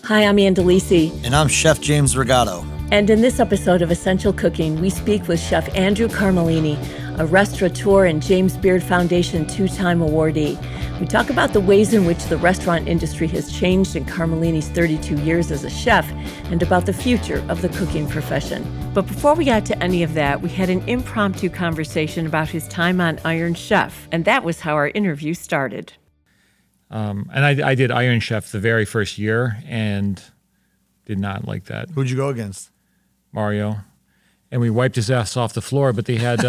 Hi, I'm Andalisi. And I'm Chef James Regato. And in this episode of Essential Cooking, we speak with Chef Andrew Carmellini, a restaurateur and James Beard Foundation two-time awardee. We talk about the ways in which the restaurant industry has changed in Carmellini's 32 years as a chef and about the future of the cooking profession. But before we got to any of that, we had an impromptu conversation about his time on Iron Chef, and that was how our interview started. And I did Iron Chef the very first year and did not like that. Who'd you go against? Mario. And we wiped his ass off the floor, but they had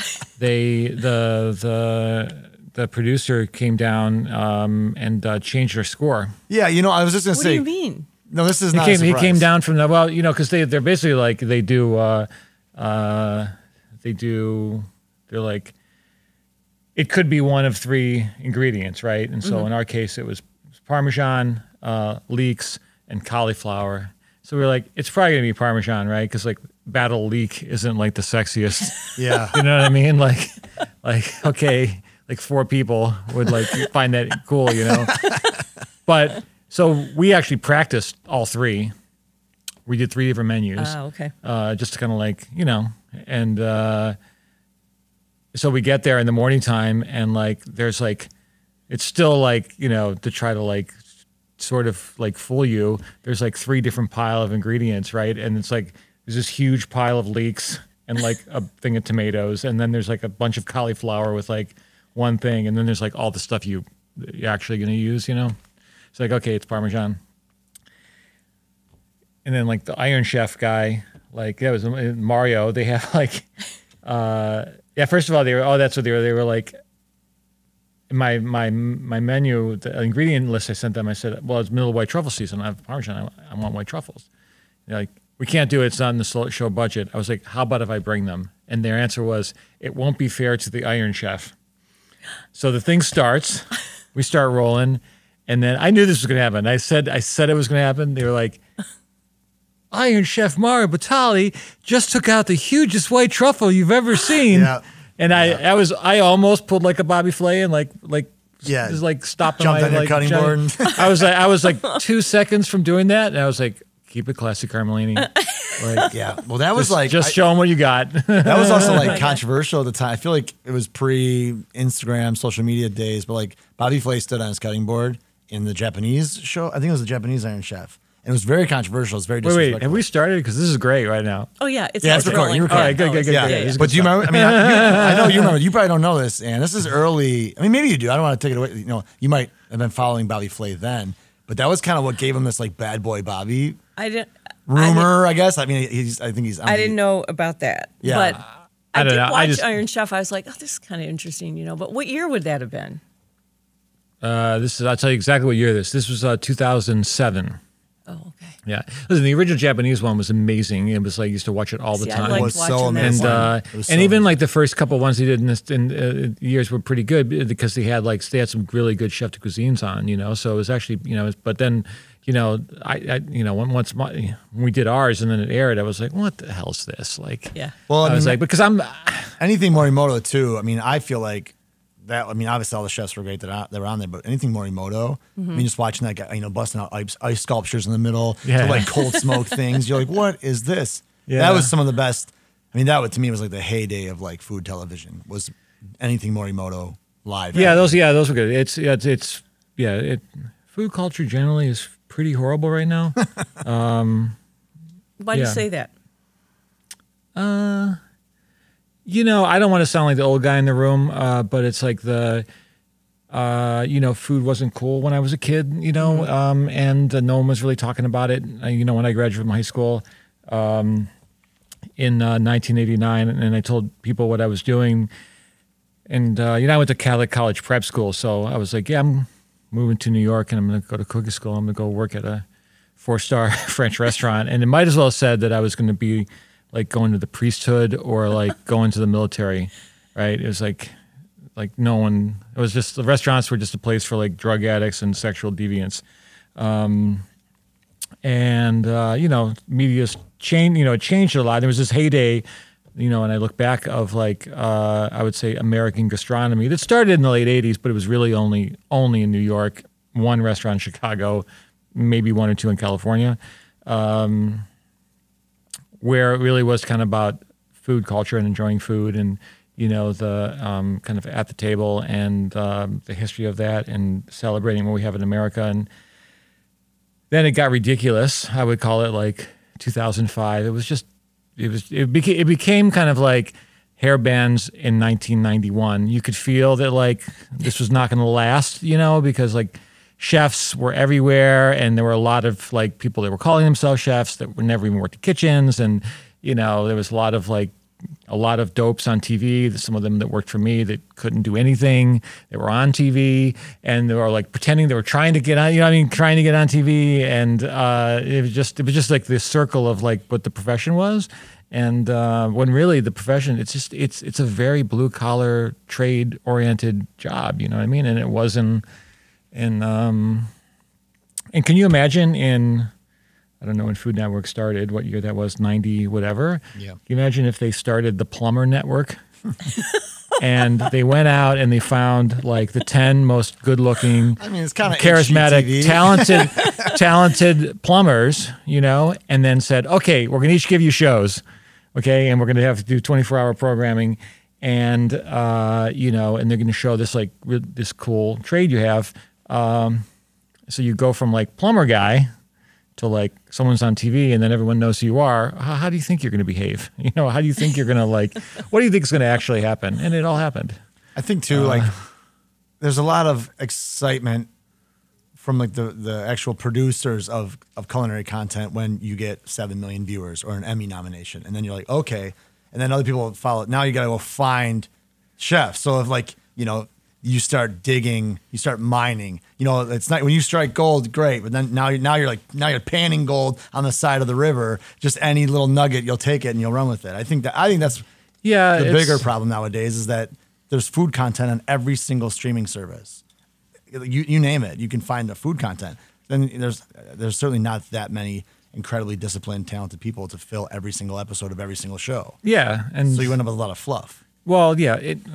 the producer came down and changed their score. Yeah, I was just going to say. What do you mean? No, this is not a surprise. He came down from because they're basically like they're like, it could be one of three ingredients, right? And so in our case, it was Parmesan, leeks, and cauliflower. So we were like, it's probably gonna be Parmesan, right? Because like battle leek isn't like the sexiest. Yeah. You know what I mean? Like okay, like 4 people would like find that cool, But so we actually practiced all 3. We did 3 different menus. Oh, okay. Just to kind of like, and so we get there in the morning time and like there's like, it's still like, to try to like sort of like fool you, there's like 3 different pile of ingredients, right? And it's like there's this huge pile of leeks and like a thing of tomatoes, and then there's like a bunch of cauliflower with like one thing, and then there's like all the stuff you're actually going to use, It's like, okay, it's Parmesan. And then like the Iron Chef guy, like that was Mario, they have like first of all they were, that's what they were. They were like, my menu, the ingredient list I sent them, I said, well, it's middle of white truffle season. I have Parmesan. I want white truffles. They're like, we can't do it. It's not in the show budget. I was like, how about if I bring them? And their answer was, it won't be fair to the Iron Chef. So the thing starts, we start rolling, and then I knew this was going to happen. I said it was going to happen. They were like, Iron Chef Mario Batali just took out the hugest white truffle you've ever seen. Yeah. And I almost pulled like a Bobby Flay and like just like stopped jumped on your cutting board. I was like 2 seconds from doing that, and I was like, keep it classy, Carmellini. Like, Yeah. Well, that was like just show them what you got. that was also like controversial at the time. I feel like it was pre-Instagram, social media days, but like Bobby Flay stood on his cutting board in the Japanese show. I think it was the Japanese Iron Chef. And it was very controversial. It's very disrespectful. Wait, have we started? Because this is great right now. Oh, yeah. It's recording. You're recording. All right, good. Yeah. But do you remember? I mean, I know you remember. You probably don't know this, and this is early. I mean, maybe you do. I don't want to take it away. You might have been following Bobby Flay then, but that was kind of what gave him this like bad boy Bobby rumor, I guess. I mean, I think he's. I didn't know about that. Yeah. But I don't did know. watch Iron Chef. I was like, oh, this is kind of interesting, But what year would that have been? I'll tell you exactly what year this was 2007. Oh, okay. Yeah. Listen, the original Japanese one was amazing. It was like, I used to watch it all the time. I It was liked so watching that. amazing. And even like the first couple ones they did in years were pretty good because they had some really good chef de cuisines on, so it was actually, but then, once when we did ours and then it aired, I was like, what the hell is this? Like, Yeah. Well, I was like, because anything Morimoto too. I mean, I feel like that. I mean, obviously all the chefs were great that were on there, but anything Morimoto. I mean, just watching that guy, busting out ice sculptures in the middle, to like cold smoke things. You're like, what is this? Yeah. That was some of the best. I mean, that to me was like the heyday of like food television. Was anything Morimoto live? Yeah, those were good. It's food culture generally is pretty horrible right now. Why do you say that? I don't want to sound like the old guy in the room, but it's like food wasn't cool when I was a kid, and no one was really talking about it. When I graduated from high school in 1989, and I told people what I was doing, and I went to Catholic college prep school, so I was like, yeah, I'm moving to New York, and I'm going to go to cooking school. I'm going to go work at a 4-star French restaurant, and it might as well have said that I was going to be like going to the priesthood or like going to the military, right? It was like no one. It was just the restaurants were just a place for like drug addicts and sexual deviants, media's changed. It changed a lot. There was this heyday, and I look back of like I would say American gastronomy that started in the late '80s, but it was really only in New York. One restaurant in Chicago, maybe one or two in California, where it really was kind of about food culture and enjoying food and, the kind of at the table and the history of that and celebrating what we have in America. And then it got ridiculous. I would call it like 2005. It became kind of like hair bands in 1991. You could feel that like this was not going to last, because like chefs were everywhere and there were a lot of like people that were calling themselves chefs that were never even worked in kitchens. And, there was a lot of dopes on TV, some of them that worked for me that couldn't do anything. They were on TV and they were like pretending they were trying to get on, trying to get on TV. And it was just like this circle of like what the profession was. And when really the profession, it's a very blue collar trade oriented job, you know what I mean? And it wasn't, and can you imagine I don't know when Food Network started, what year that was, 90 whatever. Yeah. Can you imagine if they started the Plumber Network and they went out and they found like the 10 most good-looking, it's kind of charismatic, talented plumbers, and then said, okay, we're going to each give you shows, okay, and we're going to have to do 24-hour programming, and and they're going to show this like this cool trade you have. So you go from like plumber guy to like someone's on TV and then everyone knows who you are. How do you think you're going to behave? How do you think you're going to like, what do you think is going to actually happen? And it all happened. I think too, there's a lot of excitement from like the actual producers of culinary content when you get 7 million viewers or an Emmy nomination. And then you're like, okay. And then other people follow. Now you got to go find chefs. So if like, you start digging, you start mining. It's not when you strike gold, great, but then now you're panning gold on the side of the river. Just any little nugget, you'll take it and you'll run with it. I think that's the bigger problem nowadays is that there's food content on every single streaming service. You name it, you can find the food content. Then there's certainly not that many incredibly disciplined, talented people to fill every single episode of every single show. Yeah, and so you end up with a lot of fluff. Well, yeah,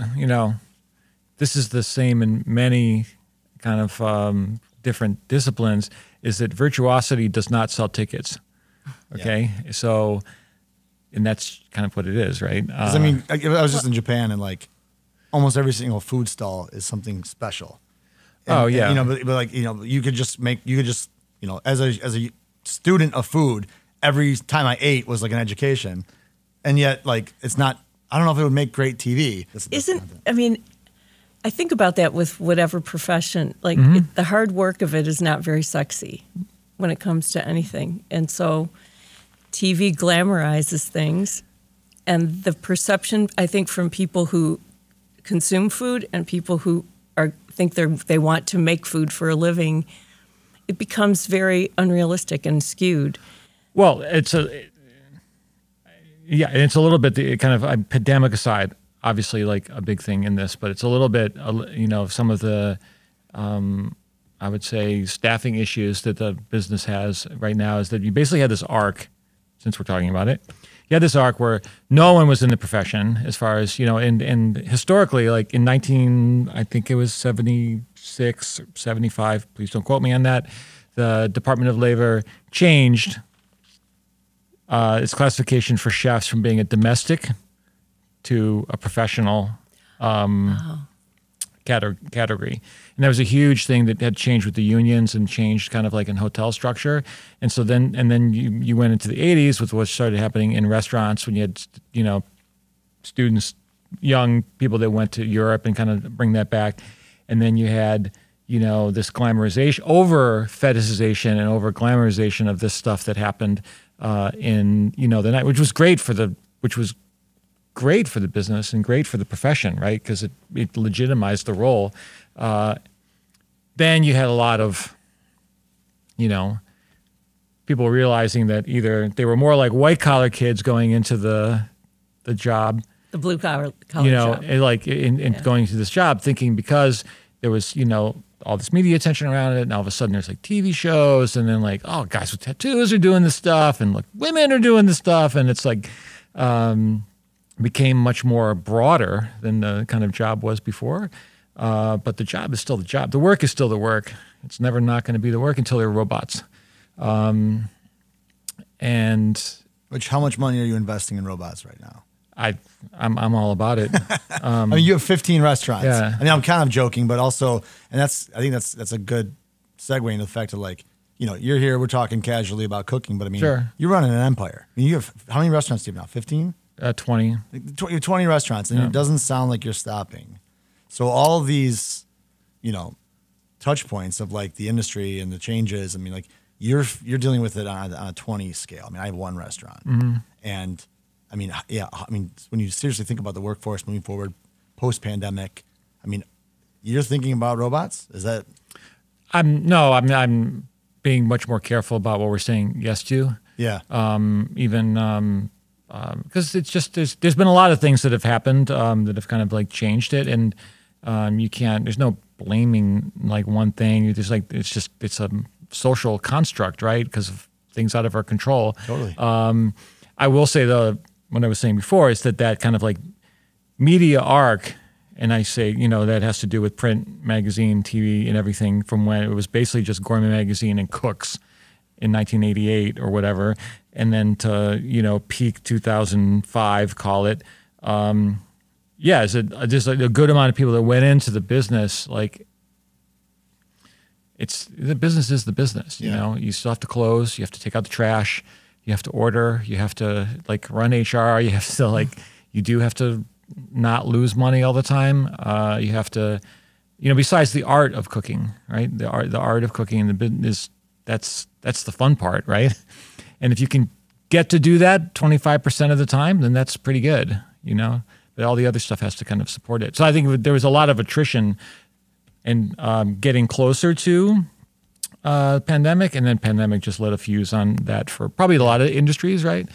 this is the same in many kind of different disciplines, is that virtuosity does not sell tickets. Okay? Yeah. So, and that's kind of what it is, right? I was just in Japan and like almost every single food stall is something special. And, you could just as a student of food, every time I ate was like an education. And yet like, it's not, I don't know if it would make great TV. I think about that with whatever profession. Like the hard work of it is not very sexy when it comes to anything. And so TV glamorizes things. And the perception, I think, from people who consume food and people who think they want to make food for a living, it becomes very unrealistic and skewed. Well, it's a little bit the kind of pandemic aside. Obviously, like a big thing in this, but it's a little bit, some of the, I would say, staffing issues that the business has right now is that you basically had this arc, since we're talking about it, you had this arc where no one was in the profession as far as, and historically, like in I think it was 76, 75, please don't quote me on that, the Department of Labor changed its classification for chefs from being a domestic to a professional category. And that was a huge thing that had changed with the unions and changed kind of like in hotel structure. And so then you went into the 80s with what started happening in restaurants when you had, students, young people that went to Europe and kind of bring that back. And then you had, this glamorization, over fetishization and over glamorization of this stuff that happened in, the night, which was great for the business and great for the profession, right? Because it legitimized the role. Then you had a lot of, people realizing that either they were more like white collar kids going into the job, the blue collar job, and going to this job, thinking because there was all this media attention around it, and all of a sudden there's like TV shows, and then like, oh, guys with tattoos are doing this stuff, and like women are doing this stuff, and it's like became much more broader than the kind of job was before. But the job is still the job. The work is still the work. It's never not going to be the work until there are robots. And how much money are you investing in robots right now? I'm all about it. I mean, you have 15 restaurants. Yeah. I mean, I'm kind of joking, but also, and I think that's a good segue into the fact of like, you're here, we're talking casually about cooking, but I mean, sure. You're running an empire. I mean, you have, how many restaurants do you have now? 15? 20. You have 20 restaurants, and It doesn't sound like you're stopping. So all of these, touch points of like the industry and the changes, I mean, like you're dealing with it on a 20 scale. I mean, I have one restaurant, and I mean, when you seriously think about the workforce moving forward, post-pandemic, I mean, you're thinking about robots? Is that? I'm being much more careful about what we're saying yes to. Yeah. Because it's just there's been a lot of things that have happened that have kind of like changed it, and there's no blaming like one thing. It's a social construct, right? Because of things out of our control. Totally. I will say though, what I was saying before is that kind of like media arc, and I say, that has to do with print, magazine, TV, and everything from when it was basically just Gourmet Magazine and Cooks in 1988 or whatever, and then to, peak 2005, call it. There's a good amount of people that went into the business, like, the business is the business, you still have to close, you have to take out the trash, you have to order, you have to like run HR, you have to like, you do have to not lose money all the time. You have to, besides the art of cooking, right? The art of cooking and the business, that's the fun part, right? And if you can get to do that 25% of the time, then that's pretty good, But all the other stuff has to kind of support it. So I think there was a lot of attrition and getting closer to pandemic, and then pandemic just lit a fuse on that for probably a lot of industries, right?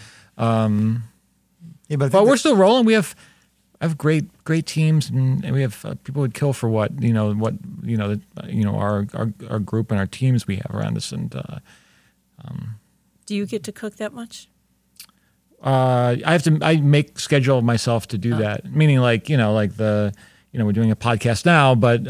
But we're still rolling. We have great teams, and we have people would kill for what our group and our teams we have around us. And do you get to cook that much? I make schedule myself to do that. Meaning like we're doing a podcast now, but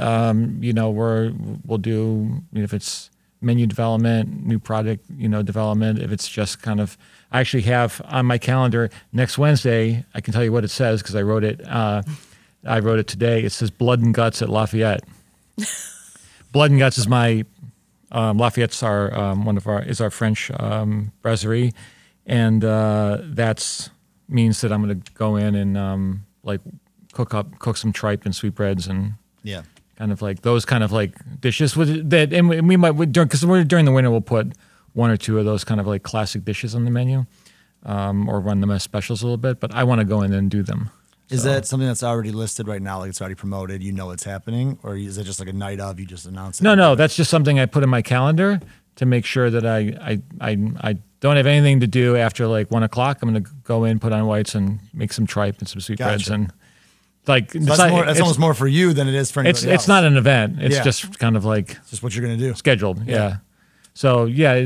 we'll do if it's menu development, new product development. If it's just kind of, I actually have on my calendar next Wednesday. I can tell you what it says because I wrote it. I wrote it today. It says Blood and Guts at Lafayette. Blood and Guts is my Lafayette's our French brasserie, and that's means that I'm going to go in and cook some tripe and sweetbreads and kind of like those kind of like dishes with that, and we might because during the winter we'll put one or two of those kind of like classic dishes on the menu, or run them as specials a little bit. But I want to go in and do them. Is that something that's already listed right now, like it's already promoted, it's happening? Or is it just like a night of, you just announce it? No, that's just something I put in my calendar to make sure that I don't have anything to do after like 1 o'clock. I'm going to go in, put on whites, and make some tripe and some sweetbreads. Gotcha. And like, so that's almost more for you than it is for anybody else. It's not an event. It's just kind of like... It's just what you're going to do. Scheduled, yeah. So, it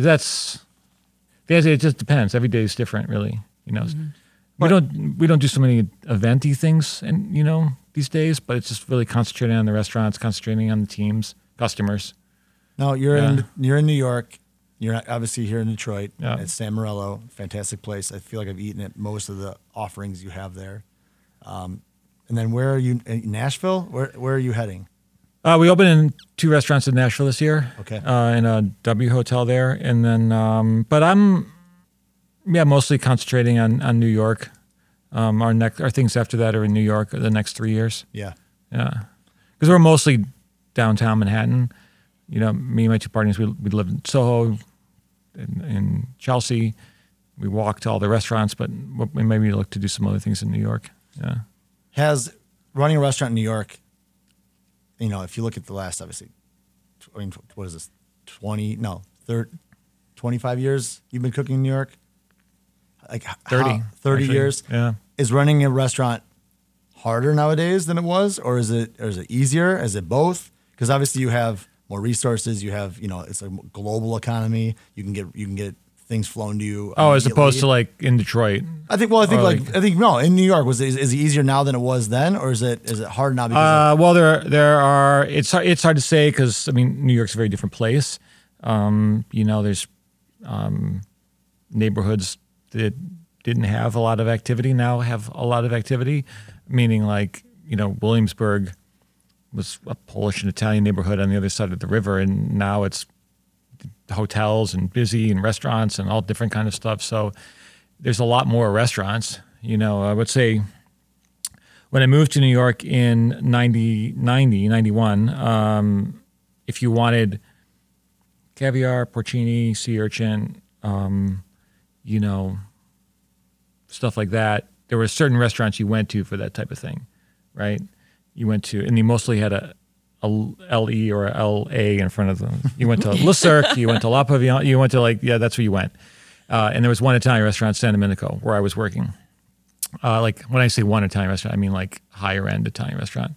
just depends. Every day is different, really, Mm-hmm. We don't do so many event-y things, and these days. But it's just really concentrating on the restaurants, concentrating on the teams, customers. No, you're in New York. You're obviously here in Detroit. Yeah. At San Morello, fantastic place. I feel like I've eaten at most of the offerings you have there. And then where are you? In Nashville? Where are you heading? We opened in 2 restaurants in Nashville this year. Okay. In a W hotel there, and then but I'm mostly concentrating on New York. Our things after that are in New York the next 3 years. Yeah. Because we're mostly downtown Manhattan. Me and my 2 partners, we live in Soho, in Chelsea. We walk to all the restaurants, but we maybe look to do some other things in New York. Yeah. Has running a restaurant in New York, if you look at the last, obviously, what is this, 25 years you've been cooking in New York? Like 30 actually, years? Yeah. Is running a restaurant harder nowadays than it was, or is it easier? Is it both? Because obviously you have more resources. You have, it's a global economy. You can get things flown to you. As opposed to like in Detroit. I think no, in New York is it easier now than it was then, or is it hard now? Well, there are. It's hard to say because I mean New York's a very different place. There's neighborhoods that didn't have a lot of activity now have a lot of activity, meaning like Williamsburg was a Polish and Italian neighborhood on the other side of the river, and now it's hotels and busy and restaurants and all different kind of stuff. So there's a lot more restaurants. I would say when I moved to New York in 91, if you wanted caviar, porcini, sea urchin, stuff like that, there were certain restaurants you went to for that type of thing, right? You went to, and you mostly had a LE or a LA in front of them. You went to Le Cirque, you went to La Pavillon, you went to that's where you went. And there was one Italian restaurant, San Domenico, where I was working. Like when I say one Italian restaurant, I mean like higher end Italian restaurant.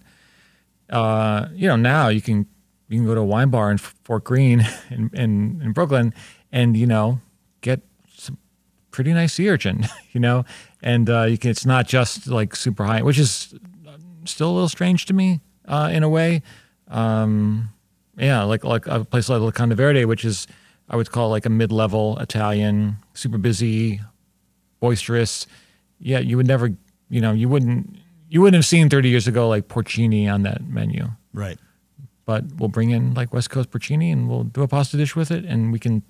Now you can go to a wine bar in Fort Greene in Brooklyn and, get some pretty nice sea urchin, and it's not just like super high, which is still a little strange to me in a way. Like a place like La Conda Verde, which is, I would call like a mid-level Italian, super busy, boisterous. Yeah, you would never, you wouldn't have seen 30 years ago like porcini on that menu. Right. But we'll bring in like West Coast porcini and we'll do a pasta dish with it and we can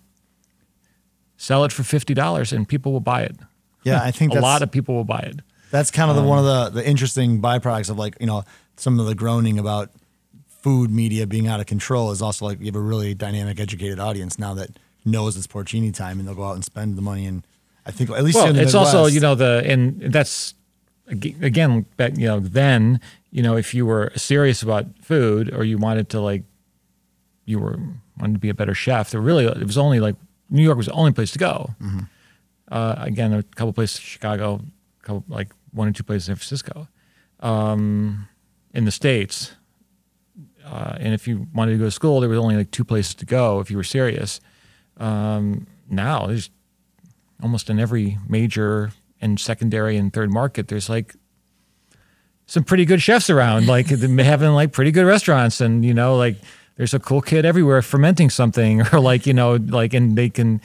sell it for $50 and people will buy it. Yeah, I think a lot of people will buy it. That's kind of one of the interesting byproducts of some of the groaning about food media being out of control is also like you have a really dynamic, educated audience now that knows it's porcini time and they'll go out and spend the money. And I think at least in the it's Midwest, also and that's again then if you were serious about food or you wanted to wanted to be a better chef, it was only like New York was the only place to go. Mm-hmm. Again, a couple places in Chicago, like one or two places in San Francisco, in the States. And if you wanted to go to school, there was only like two places to go if you were serious. Now there's almost in every major and secondary and third market, there's like some pretty good chefs around, like having like pretty good restaurants, and like there's a cool kid everywhere fermenting something, or and they can.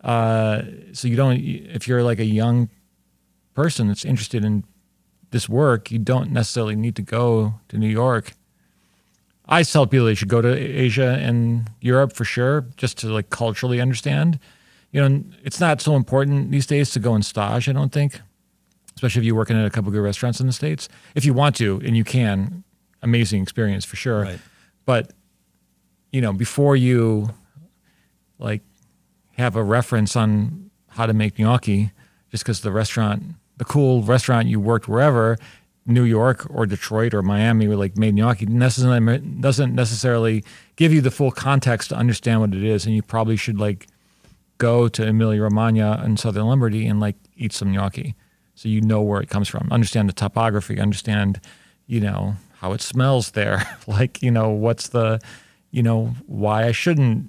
So you don't, if you're like a young person that's interested in this work, you don't necessarily need to go to New York. I tell people they should go to Asia and Europe for sure, just to like culturally understand. It's not so important these days to go and stage, I don't think, especially if you're working at a couple of good restaurants in the States. If you want to, and you can, amazing experience for sure. Right. But, before you like have a reference on how to make gnocchi, just because the cool restaurant you worked wherever, New York or Detroit or Miami were like made gnocchi, doesn't necessarily give you the full context to understand what it is. And you probably should like go to Emilia Romagna and Southern Lombardy and like eat some gnocchi, so you know where it comes from, understand the topography, understand how it smells there, like what's the why I shouldn't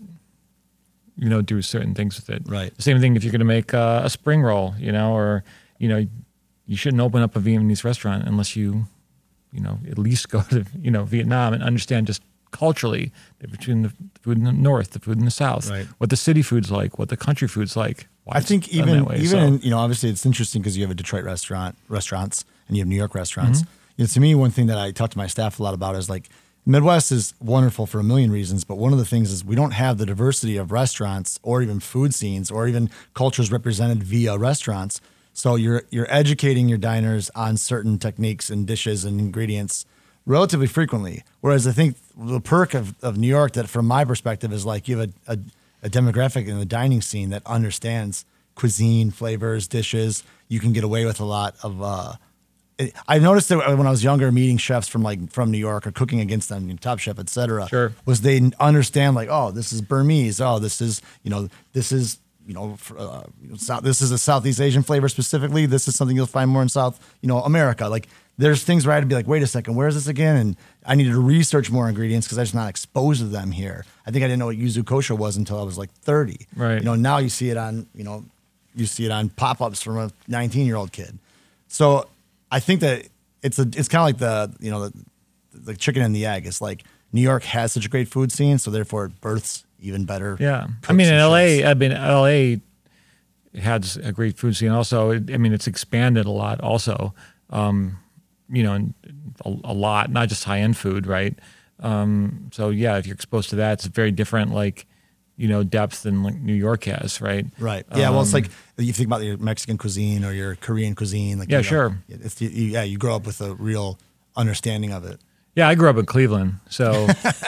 do certain things with it. Right. The same thing if you're going to make a spring roll, or you shouldn't open up a Vietnamese restaurant unless you at least go to Vietnam and understand just culturally between the food in the north, the food in the south, right, what the city food's like, what the country food's like. I think even obviously it's interesting because you have a Detroit restaurants and you have New York restaurants. Mm-hmm. To me, one thing that I talk to my staff a lot about is like Midwest is wonderful for a million reasons, but one of the things is we don't have the diversity of restaurants or even food scenes or even cultures represented via restaurants. So you're educating your diners on certain techniques and dishes and ingredients relatively frequently. Whereas I think the perk of New York, that from my perspective, is like you have a demographic in the dining scene that understands cuisine, flavors, dishes. You can get away with a lot of. I noticed that when I was younger, meeting chefs from New York or cooking against them, Top Chef, et cetera, sure, was they understand like, oh, this is Burmese. Oh, this is this is a Southeast Asian flavor specifically. This is something you'll find more in South, America. Like there's things where I had to be like, wait a second, where is this again? And I needed to research more ingredients because I'm just not exposed to them here. I think I didn't know what yuzu kosher was until I was like 30. Right. Now you see it on, pop-ups from a 19-year-old kid. So I think that it's kind of like the chicken and the egg. It's like New York has such a great food scene, so therefore it births even better. Yeah. I mean, in LA has a great food scene also. It's expanded a lot also. And a lot, not just high-end food, right? So yeah, if you're exposed to that, it's very different, depth than like New York has, right? Right. Yeah. Well, it's like you think about your Mexican cuisine or your Korean cuisine. Like, sure. You grow up with a real understanding of it. Yeah, I grew up in Cleveland, so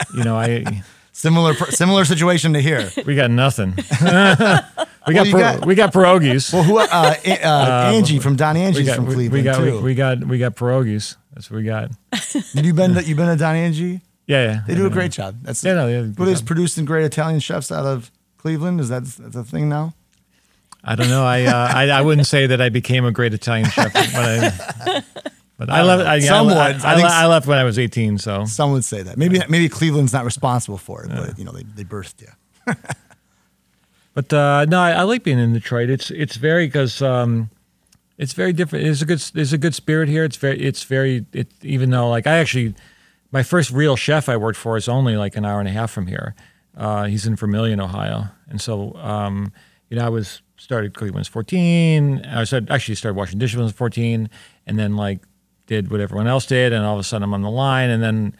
similar situation to here. We got nothing. We got pierogies. Well, Angie from Don Angie's from Cleveland too. We got pierogies. That's what we got. You been to Don Angie? Yeah. They do a great job. They're producing great Italian chefs out of Cleveland. Is that a thing now? I don't know. I wouldn't say that I became a great Italian chef, but I left. I left when I was 18. So some would say that. Maybe Cleveland's not responsible for it, but they birthed you. But no, I like being in Detroit. It's very because it's very different. There's a good spirit here. Even though like my first real chef I worked for is only like an hour and a half from here. He's in Vermillion, Ohio, and so I started cooking when I was 14. I started washing dishes when I was 14, and then like did what everyone else did, and all of a sudden I'm on the line, and then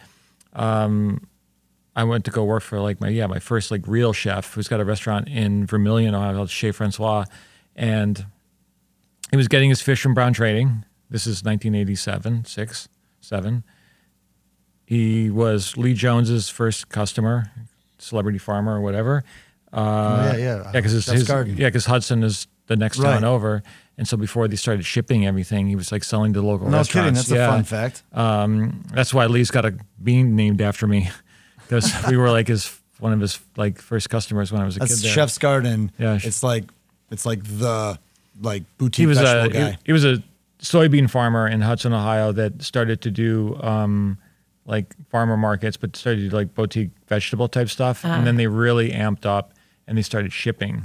I went to go work for like my first like real chef who's got a restaurant in Vermillion, Ohio called Chez Francois, and he was getting his fish from Brown Trading. This is 1987, 7. He was Lee Jones's first customer, celebrity farmer or whatever. Because Hudson is the next town over, and so before they started shipping everything, he was like selling to local restaurants. No kidding, that's a fun fact. That's why Lee's got a bean named after me, because we were like one of his like first customers when I was a kid. There. Chef's Garden. Yeah, it's like the boutique vegetable guy. He was a soybean farmer in Hudson, Ohio, that started to do like farmer markets, but started to do like boutique vegetable type stuff, and then they really amped up and they started shipping.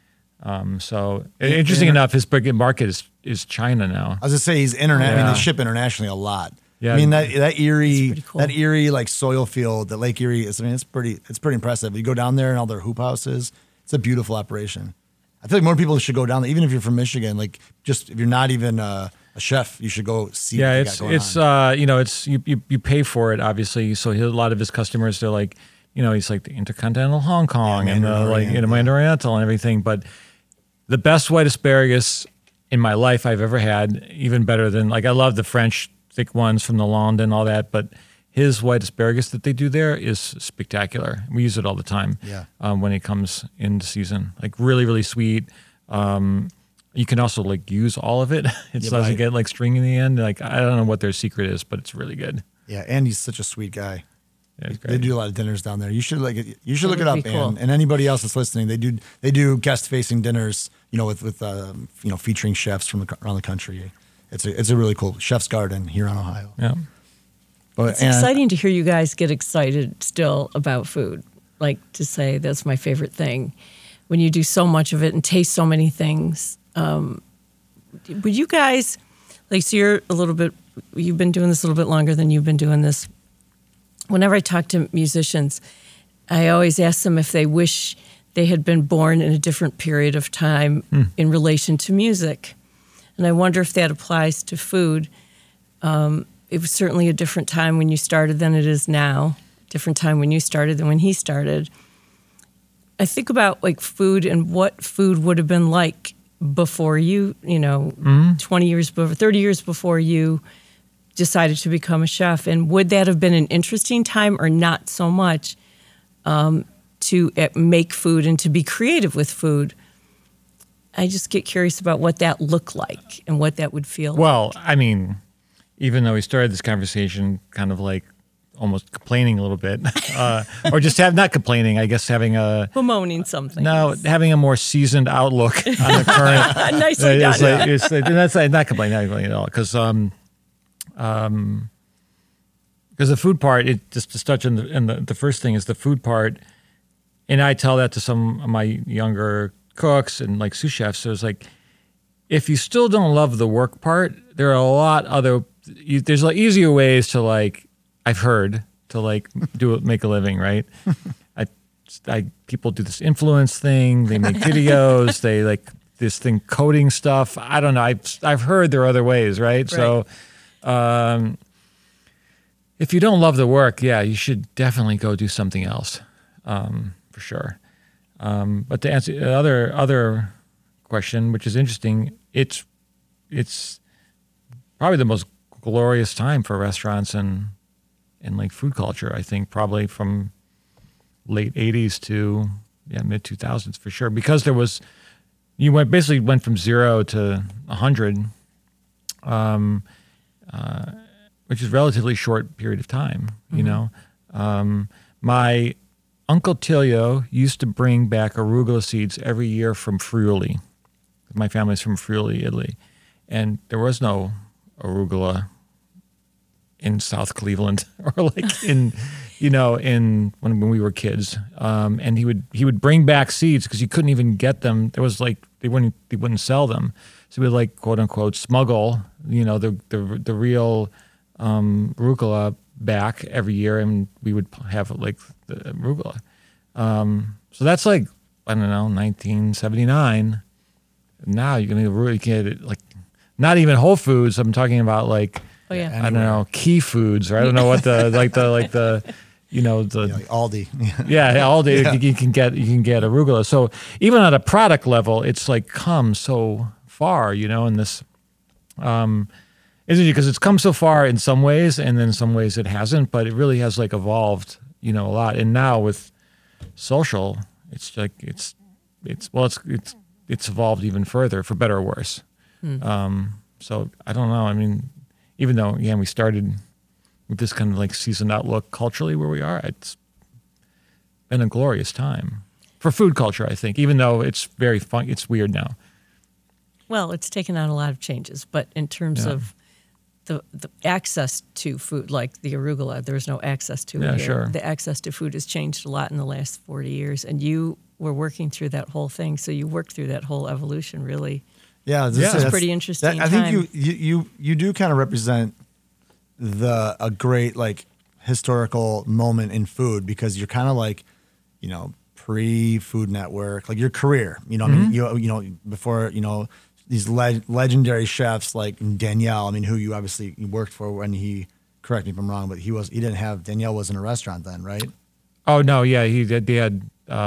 Interesting enough, his big market is China now. I was gonna say he's international. I mean, they ship internationally a lot. Yeah, I mean that Erie like soil field that Lake Erie is. I mean, it's pretty impressive. You go down there and all their hoop houses. It's a beautiful operation. I feel like more people should go down there, even if you're from Michigan. Like, just if you're not even a chef, you should go see. Yeah, you pay for it obviously. So a lot of his customers, they're like, he's like the Intercontinental Hong Kong and Mandarin Oriental and everything. But the best white asparagus in my life I've ever had, even better than I love the French thick ones from the Landes and all that, but his white asparagus that they do there is spectacular. We use it all the time. When it comes into season, like really, really sweet. You can also like use all of it. It doesn't get like string in the end. Like, I don't know what their secret is, but it's really good. Yeah, and he's such a sweet guy. Yeah, they do a lot of dinners down there. You should look it up, cool. And anybody else that's listening, they do guest facing dinners, with featuring chefs from around the country. It's a really cool Chef's Garden here in Ohio. Yeah. It's exciting to hear you guys get excited still about food. Like, to say that's my favorite thing. When you do so much of it and taste so many things, would you guys, so you've been doing this a little bit longer than you've been doing this. Whenever I talk to musicians, I always ask them if they wish they had been born in a different period of time in relation to music. And I wonder if that applies to food. It was certainly a different time when you started than it is now. Different time when you started than when he started. I think about like food and what food would have been like before you, 20 years before, 30 years before you decided to become a chef. And would that have been an interesting time or not so much to make food and to be creative with food? I just get curious about what that looked like and what that would feel like. Well, I mean, even though we started this conversation kind of like almost complaining a little bit, or just not complaining. I guess having a bemoaning something. No, having a more seasoned outlook on the current. Nicely done. That's not complaining at all, because the food part. It just to touch on the first thing is the food part, and I tell that to some of my younger cooks and like sous chefs. So it's like, if you still don't love the work part, there are a lot other. There's like easier ways to like, I've heard, to like make a living, right? People do this influence thing. They make videos. They like this thing coding stuff. I don't know. I've heard there are other ways, right? So, if you don't love the work, yeah, you should definitely go do something else, for sure. But to answer the other question, which is interesting, it's probably the most glorious time for restaurants and like food culture. I think probably from late 80s to mid 2000s for sure, because there was basically went from 0 to 100, which is a relatively short period of time. You know, my Uncle Tilio used to bring back arugula seeds every year from Friuli. My family's from Friuli, Italy, and there was no arugula in South Cleveland or like in when we were kids. And he would bring back seeds because you couldn't even get them. There was like they wouldn't sell them, so we would like quote unquote smuggle the real arugula back every year, and we would have like the arugula. So that's like, I don't know, 1979. Now you can get it like not even Whole Foods. I'm talking about like I don't know, Key Foods, or I don't know what the Aldi. Yeah, Aldi. Yeah. You can get arugula. So even at a product level, it's like come so far, in this. Isn't it? Because it's come so far in some ways, and then in some ways it hasn't. But it really has like evolved, a lot. And now with social, it's like it's evolved even further, for better or worse. So I don't know. I mean, even though we started with this kind of like seasoned outlook culturally where we are, it's been a glorious time for food culture, I think. Even though it's very fun, it's weird now. Well, it's taken on a lot of changes, but in terms of the access to food, like the arugula, there's no access to it. Yeah, sure. The access to food has changed a lot in the last 40 years, and you were working through that whole thing, so you worked through that whole evolution, really. Yeah, it's pretty interesting. I think you do kind of represent a great like historical moment in food, because you're kind of like, pre-Food Network, like your career. I mean, before these legendary chefs like Daniel. I mean, who you obviously worked for when he. Correct me if I'm wrong, but Daniel wasn't a restaurant then, right? Oh no, yeah, they had.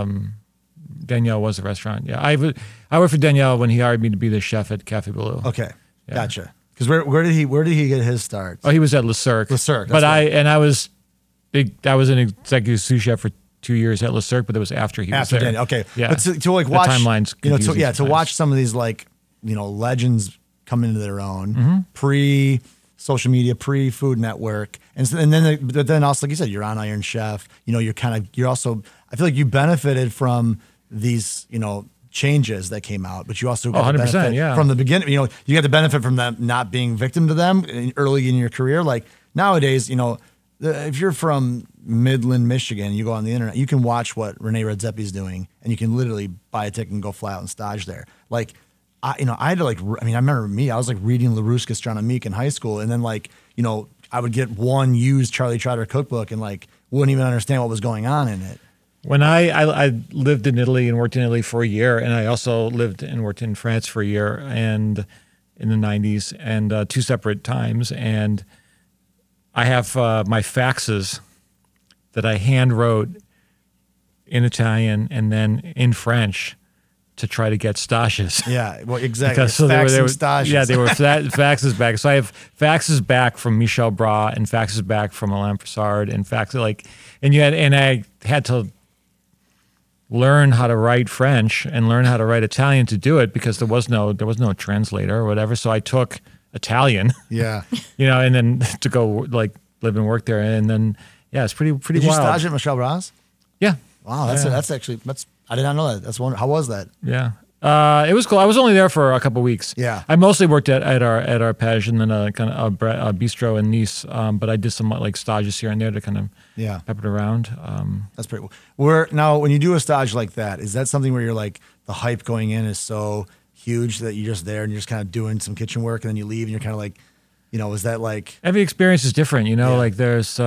Daniel was a restaurant. Yeah, I worked for Daniel when he hired me to be the chef at Café Ballou. Okay, gotcha. Because where did he get his start? Oh, he was at Le Cirque. Le Cirque. But I was an executive sous chef for 2 years at Le Cirque, but it was after he was there. Daniel. Okay, yeah. But to like watch the timelines, to watch some of these like legends come into their own pre social media, pre Food Network, but then also like you said, you're on Iron Chef. You're also. I feel like you benefited from these, changes that came out, but you also got the benefit from the beginning. You got the benefit from them not being victim to them early in your career. Like nowadays, if you're from Midland, Michigan, you go on the internet, you can watch what Rene Redzepi's doing, and you can literally buy a ticket and go fly out and stage there. Like, I had to I remember I was like reading Larousse Gastronomique in high school, and then I would get one used Charlie Trotter cookbook and like wouldn't even understand what was going on in it. When I lived in Italy and worked in Italy for a year, and I also lived and worked in France for a year, and in the 90s, and 2 separate times, and I have my faxes that I hand wrote in Italian and then in French to try to get stashes. Yeah, well, exactly. Because they were stashes. Yeah, they were faxes back. So I have faxes back from Michel Bras and faxes back from Alain Pressard and faxes and I had to learn how to write French and learn how to write Italian to do it, because there was no translator or whatever. So I took Italian. Yeah. And then to go like live and work there, and then Yeah, it's pretty Did you wild. stage at Michelle Bras? Yeah. Wow, that's actually I did not know that. How was that? Yeah. It was cool. I was only there for a couple of weeks. Yeah. I mostly worked at our Page and then a kind of a bistro in Nice. But I did some like stages here and there to kind of pepper it around. That's pretty cool. Now, when you do a stage like that, is that something where you're like the hype going in is so huge that you're just there and you're just kind of doing some kitchen work and then you leave and you're kind of like, is that like every experience is different? Like there's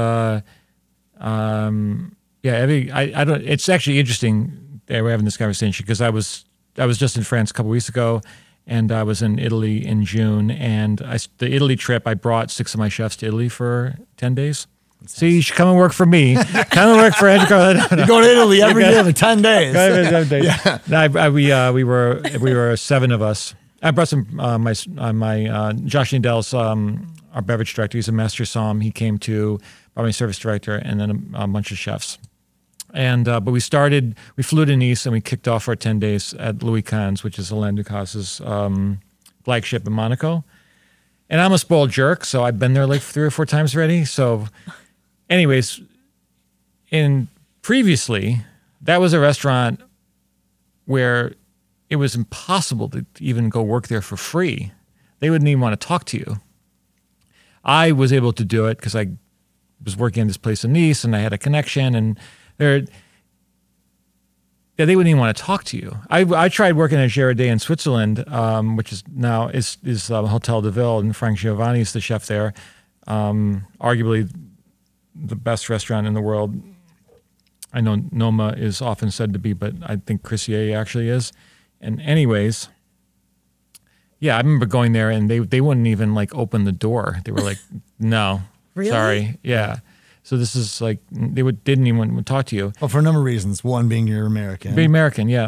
I don't. It's actually interesting that we're having this conversation because I was just in France a couple of weeks ago, and I was in Italy in June. And the Italy trip, I brought 6 of my chefs to Italy for 10 days. So you should come and work for me. Come and work for Andrew Carmellini. You go to Italy every day for 10 days. 10 days. Yeah. We were 7 of us. I brought some my Josh Nidell's our beverage director. He's a master somm. He came to. Brought my service director and then a bunch of chefs. And but we flew to Nice and we kicked off our 10 days at Louis Quinze, which is Alain Ducasse's flagship in Monaco. And I'm a spoiled jerk, so I've been there like 3 or 4 times already. So anyways, previously, that was a restaurant where it was impossible to even go work there for free. They wouldn't even want to talk to you. I was able to do it because I was working in this place in Nice and I had a connection and they wouldn't even want to talk to you. I tried working at Girardet in Switzerland, which is now is Hotel de Ville, and Frank Giovanni is the chef there. Arguably the best restaurant in the world. I know Noma is often said to be, but I think Crissier actually is. And anyways, yeah, I remember going there and they wouldn't even like open the door. They were like, no. Really? Sorry. Yeah. So this is like didn't even want to talk to you. Well, for a number of reasons. One being you're American. Being American, yeah.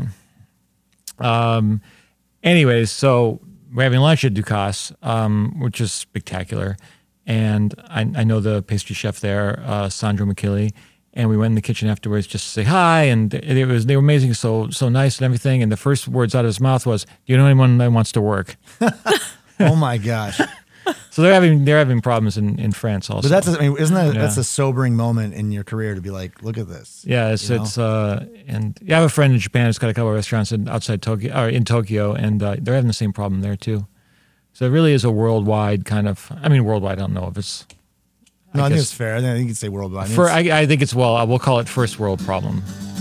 Anyways, so we're having lunch at Ducasse, which is spectacular, and I know the pastry chef there, Sandro McKilly, and we went in the kitchen afterwards just to say hi, and they were amazing, so nice and everything. And the first words out of his mouth was, "Do you know anyone that wants to work?" Oh my gosh. So they're having problems in France also. But that's a sobering moment in your career to be like, look at this. Yeah, I have a friend in Japan who's got a couple of restaurants outside Tokyo or in Tokyo, and they're having the same problem there too. So it really is a worldwide kind of. I mean, worldwide. I don't know if it's. I think it's fair. I think you could say worldwide. I think it's we'll call it first world problem.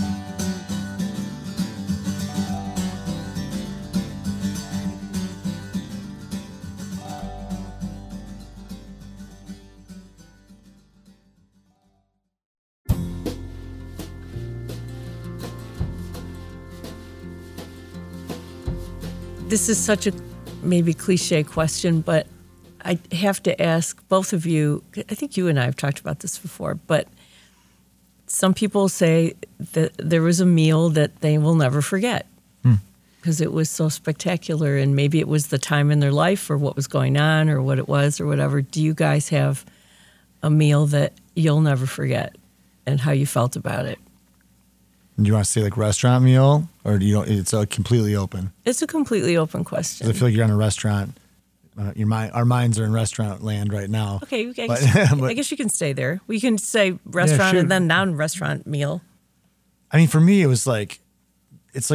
This is such a maybe cliche question, but I have to ask both of you. I think you and I have talked about this before, but some people say that there was a meal that they will never forget because it was so spectacular, and maybe it was the time in their life or what was going on or what it was or whatever. Do you guys have a meal that you'll never forget and how you felt about it? Do you want to say like restaurant meal, or do you? It's completely open. It's a completely open question. I feel like you're in a restaurant. Our minds are in restaurant land right now. Okay, I guess you can stay there. We can say restaurant and then non-restaurant meal. I mean, for me, it was like it's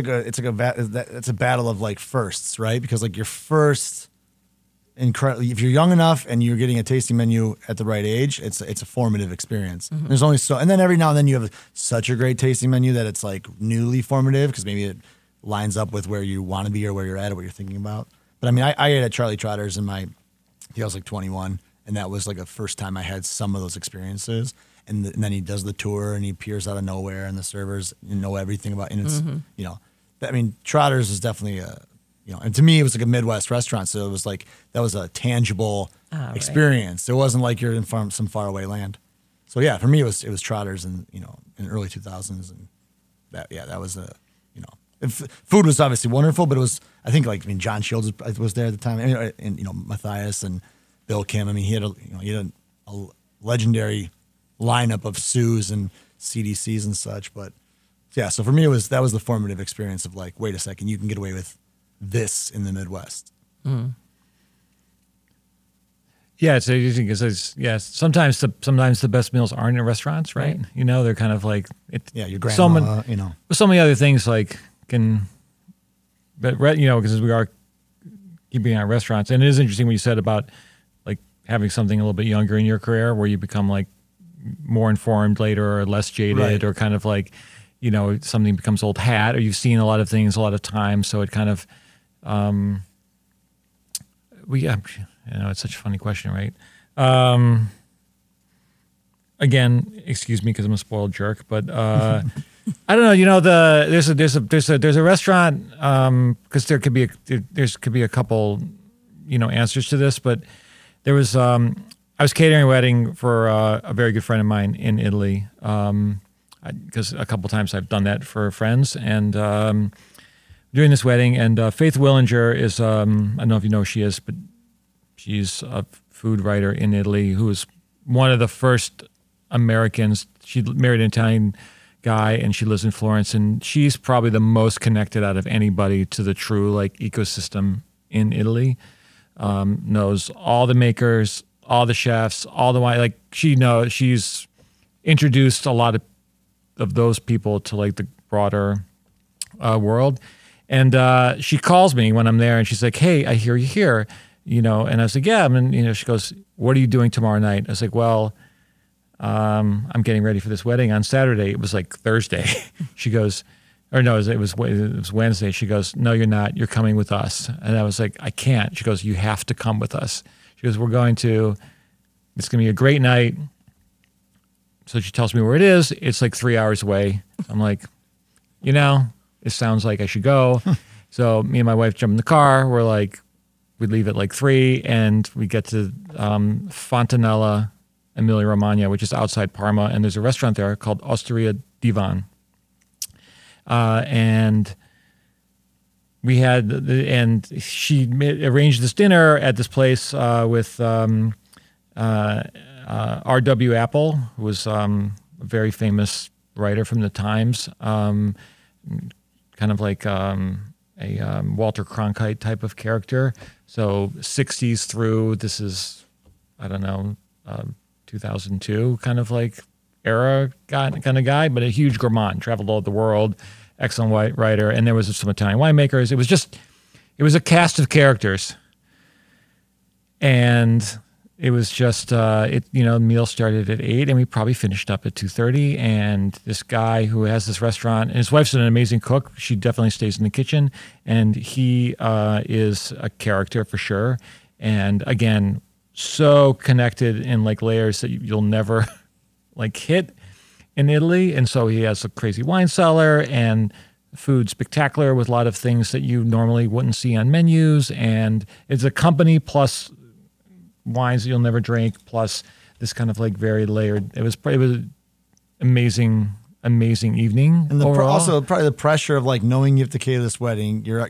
a battle of like firsts, right? Because like your first. Incredible. If you're young enough and you're getting a tasting menu at the right age, it's a formative experience. Mm-hmm. There's only and then every now and then you have such a great tasting menu that it's like newly formative because maybe it lines up with where you want to be or where you're at or what you're thinking about. But I mean, I ate at Charlie Trotter's I was like 21, and that was like the first time I had some of those experiences. And then he does the tour and he appears out of nowhere, and the servers know everything about. And it's I mean, Trotter's is definitely and to me, it was like a Midwest restaurant, so it was like that was a tangible experience. It wasn't like you're in some faraway land. So yeah, for me, it was Trotter's in early 2000s, and that was food was obviously wonderful, but it was John Shields was there at the time, and Matthias and Bill Kim. I mean, he had a legendary lineup of Sues and CDCs and such. But yeah, so for me, that was the formative experience of like, wait a second, you can get away with this in the Midwest. Yeah, it's interesting because sometimes the best meals aren't in restaurants, right? You know, they're kind of like your grandma, you know, so many other things like because we are keeping our restaurants, and it is interesting what you said about like having something a little bit younger in your career where you become like more informed later or less jaded or kind of like, you know, something becomes old hat or you've seen a lot of things a lot of times, so it kind of it's such a funny question, right? Again, excuse me because I'm a spoiled jerk, but I don't know. You know, there's a restaurant because there could be a couple, you know, answers to this, but there was I was catering a wedding for a very good friend of mine in Italy because a couple times I've done that for friends and. Doing this wedding, and Faith Willinger is, I don't know if you know who she is, but she's a food writer in Italy who was one of the first Americans. She married an Italian guy, and she lives in Florence, and she's probably the most connected out of anybody to the true like ecosystem in Italy. Knows all the makers, all the chefs, all the wine. Like she's introduced a lot of those people to like the broader world. And she calls me when I'm there, and she's like, "Hey, I hear you here," you know. And I was like, "Yeah." And you know, she goes, "What are you doing tomorrow night?" I was like, "Well, I'm getting ready for this wedding on Saturday." It was like Thursday. She goes, or no, it was Wednesday. She goes, "No, you're not. You're coming with us." And I was like, "I can't." She goes, "You have to come with us." She goes, "It's going to be a great night." So she tells me where it is. It's like 3 hours away. I'm like, you know. It sounds like I should go. So me and my wife jump in the car. We leave at like 3 and we get to Fontanella, Emilia Romagna, which is outside Parma. And there's a restaurant there called Osteria Divan. And we had, and she arranged this dinner at this place with R.W. Apple, who was a very famous writer from the Times. Kind of like a Walter Cronkite type of character. So 60s through, this is, I don't know, 2002 kind of like era kind of guy, but a huge gourmand, traveled all over the world, excellent writer. And there was some Italian winemakers. It was a cast of characters. And it was just, the meal started at 8 and we probably finished up at 2:30. And this guy who has this restaurant, and his wife's an amazing cook. She definitely stays in the kitchen. And he is a character for sure. And again, so connected in like layers that you'll never like hit in Italy. And so he has a crazy wine cellar and food spectacular with a lot of things that you normally wouldn't see on menus. And it's a company plus wines that you'll never drink, plus this kind of like very layered. It was amazing evening. And overall. Also probably the pressure of like knowing you have to cater this wedding. You're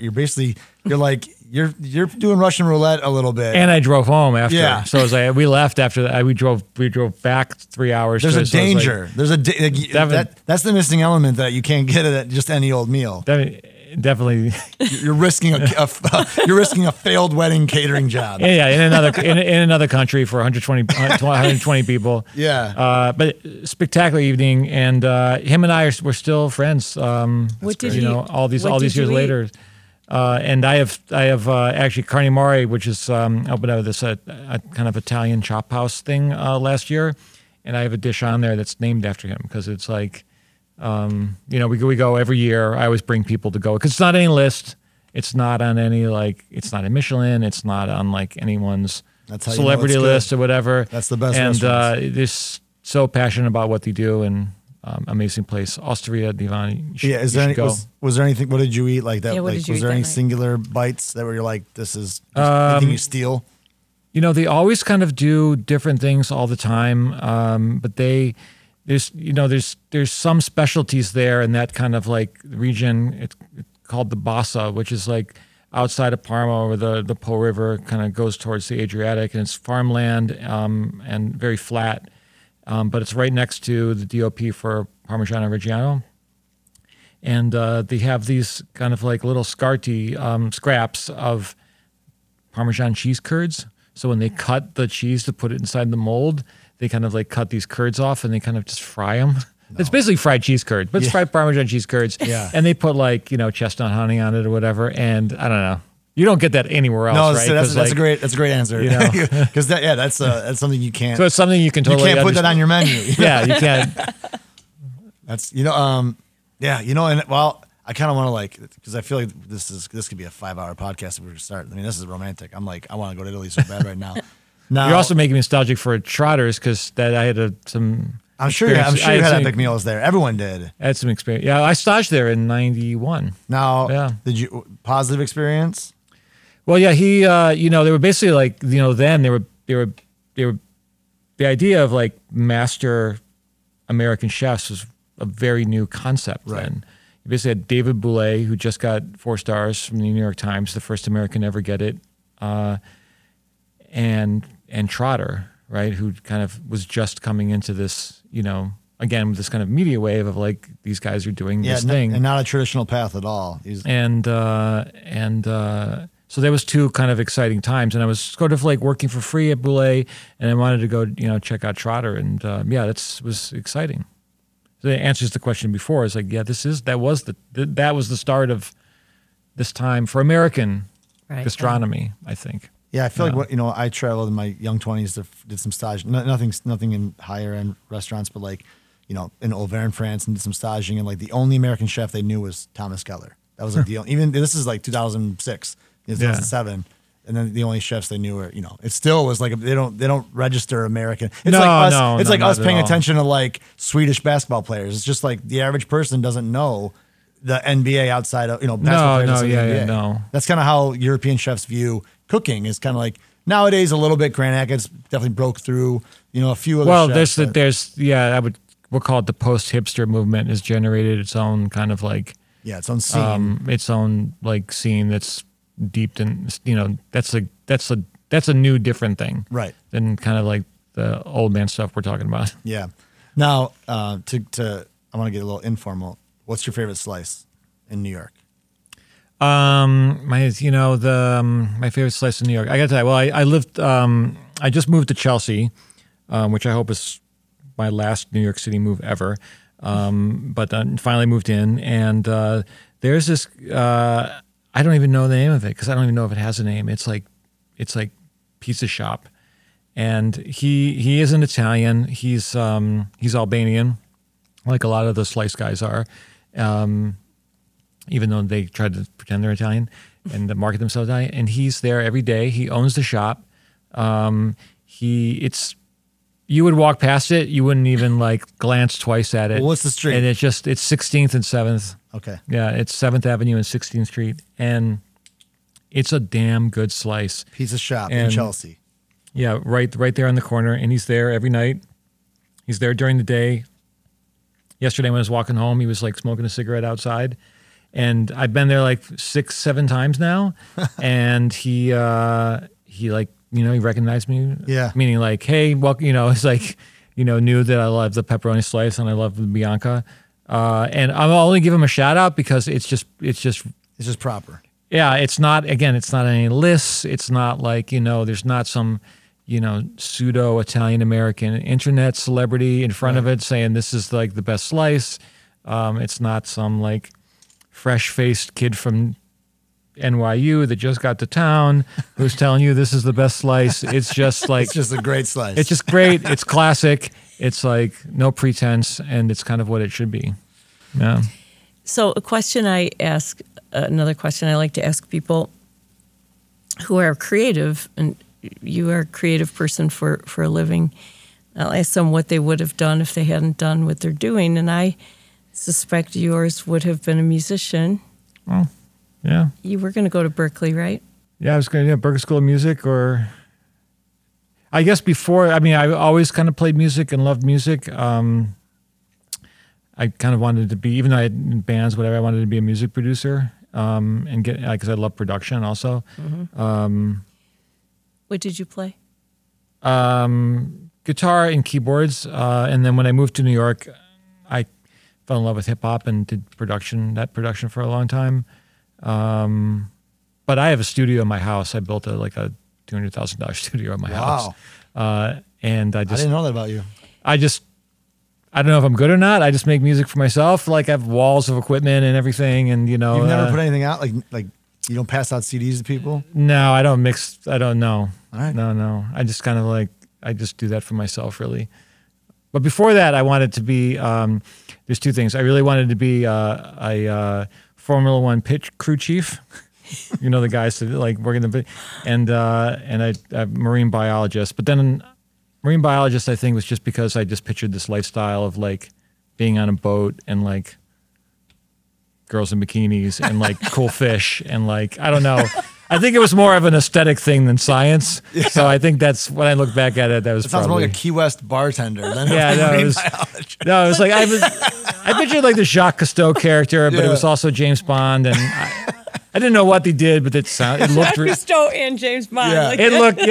doing Russian roulette a little bit. And I drove home after. Yeah. So it was like we left after that. We drove back 3 hours. There's a danger. There's that's the missing element that you can't get at just any old meal. Definitely, you're risking a failed wedding catering job. Yeah, in another country for 120 people. Yeah, but spectacular evening, and him and we're still friends. What did all these years later? And I have actually Carne Mare, which is opened up this a kind of Italian chop house thing last year, and I have a dish on there that's named after him because it's like. We go every year. I always bring people to go because it's not any list. It's not on any it's not in Michelin. It's not on like anyone's celebrity list or whatever. That's the best. And they're so passionate about what they do and amazing place, Osteria Divan. Was there anything? What did you eat like that? Yeah, was there any singular bites that were you're like, this is anything you steal? They always kind of do different things all the time, but there's some specialties there in that kind of like region. It's called the Bassa, which is like outside of Parma where the Po River kind of goes towards the Adriatic, and it's farmland and very flat. But it's right next to the DOP for Parmigiano Reggiano. And they have these kind of like little scarti scraps of Parmesan cheese curds. So when they cut the cheese to put it inside the mold, they kind of like cut these curds off and they kind of just fry them. No. It's basically fried cheese curd, but it's fried Parmesan cheese curds. Yeah. And they put like, chestnut honey on it or whatever. And I don't know. You don't get that anywhere else, no, right? That's a great answer. Because that's something you can't. So it's something you can totally. You can't put that on your menu. Yeah, you can't. That's and well, I kind of want to because I feel like this could be a 5-hour podcast if we were to start. I mean, this is romantic. I'm like, I want to go to Italy so bad right now. Now you're also making me nostalgic for Trotters because I had some. I'm sure you had epic meals there. Everyone did. I had some experience. Yeah, I staged there in '91. Now, did you positive experience? Well, yeah, he, they were basically like, then they were the idea of like master American chefs was a very new concept then. You basically had David Bouley, who just got 4 stars from the New York Times, the first American to ever get it, and Trotter, right, who kind of was just coming into this, again, with this kind of media wave of like these guys are doing this thing. And not a traditional path at all. So there was 2 kind of exciting times, and I was sort of like working for free at Bouley, and I wanted to go, check out Trotter, and that was exciting. So it answers the question before. It's like, that was the start of this time for American gastronomy, I think. Yeah, I feel like I traveled in my young 20s, did some stage, nothing in higher end restaurants, but like, in Auvergne, France, and did some staging, and like the only American chef they knew was Thomas Keller. That was like even this is like 2006, 2007. And then the only chefs they knew were, it still was like they don't register American. It's like us paying attention to like Swedish basketball players. It's just like the average person doesn't know the NBA outside of basketball players. No. That's kind of how European chefs view cooking. Is kind of like nowadays a little bit. Grant Achatz definitely broke through. A few other chefs. We'll call it the post hipster movement has generated its own kind of like its own scene. Its own like scene that's deep in that's a new different thing, right, than kind of like the old man stuff we're talking about. Yeah. Now I want to get a little informal. What's your favorite slice in New York? My favorite slice in New York, I gotta tell you, well, I lived I just moved to Chelsea, which I hope is my last New York City move ever, but then finally moved in, and there's this I don't even know the name of it because I don't even know if it has a name. It's like Pizza Shop, and he isn't Italian. He's Albanian, like a lot of the slice guys are, even though they try to pretend they're Italian and market themselves Italian. And he's there every day. He owns the shop. You would walk past it, you wouldn't even like glance twice at it. Well, what's the street? And it's 16th and 7th. Okay. Yeah, it's 7th Avenue and 16th Street. And it's a damn good slice. Pizza Shop in Chelsea. Yeah, right there on the corner. And he's there every night. He's there during the day. Yesterday when I was walking home, he was like smoking a cigarette outside. And I've been there like 6-7 times now. And he he recognized me. Yeah. Meaning like, hey, it's like, knew that I love the pepperoni slice and I love the Bianca. And I'm only give him a shout out because it's just proper. Yeah. It's not any lists. It's not like, there's not some, pseudo Italian American internet celebrity in front of it saying this is like the best slice. It's not some like fresh faced kid from NYU that just got to town who's telling you this is the best slice. It's just like it's just a great slice. It's just great. It's classic. It's like no pretense, and it's kind of what it should be. Yeah. So another question I like to ask people who are creative, and you are a creative person for a living. I'll ask them what they would have done if they hadn't done what they're doing, and I suspect yours would have been a musician. Oh. Yeah. You were going to go to Berklee, right? Yeah, I was going to Berklee School of Music, or I guess before, I always kind of played music and loved music. I kind of wanted to be, even though I had bands, whatever, I wanted to be a music producer and get, because I love production also. Mm-hmm. What did you play? Guitar and keyboards. And then when I moved to New York, I fell in love with hip hop and did production for a long time. But I have a studio in my house. I built a $200,000 studio at my house. And I didn't know that about you. I don't know if I'm good or not. I just make music for myself. Like I have walls of equipment and everything, and You've never put anything out, like you don't pass out CDs to people. No, I don't mix. I don't know. All right. No. I just kind of I just do that for myself, really. But before that, I wanted to be. There's two things. I really wanted to be a Formula One pit crew chief. The guys that like working the and a marine biologist. But then marine biologist, I think, was just because I just pictured this lifestyle of like being on a boat and like girls in bikinis and like cool fish and like, I don't know. I think it was more of an aesthetic thing than science. Yeah. So I think that's when I look back at it, that was sounds probably more like a Key West bartender than it was like I pictured like the Jacques Cousteau character, but it was also James Bond, and I didn't know what they did, but it looked Cousteau and James Bond. Yeah. Like it looked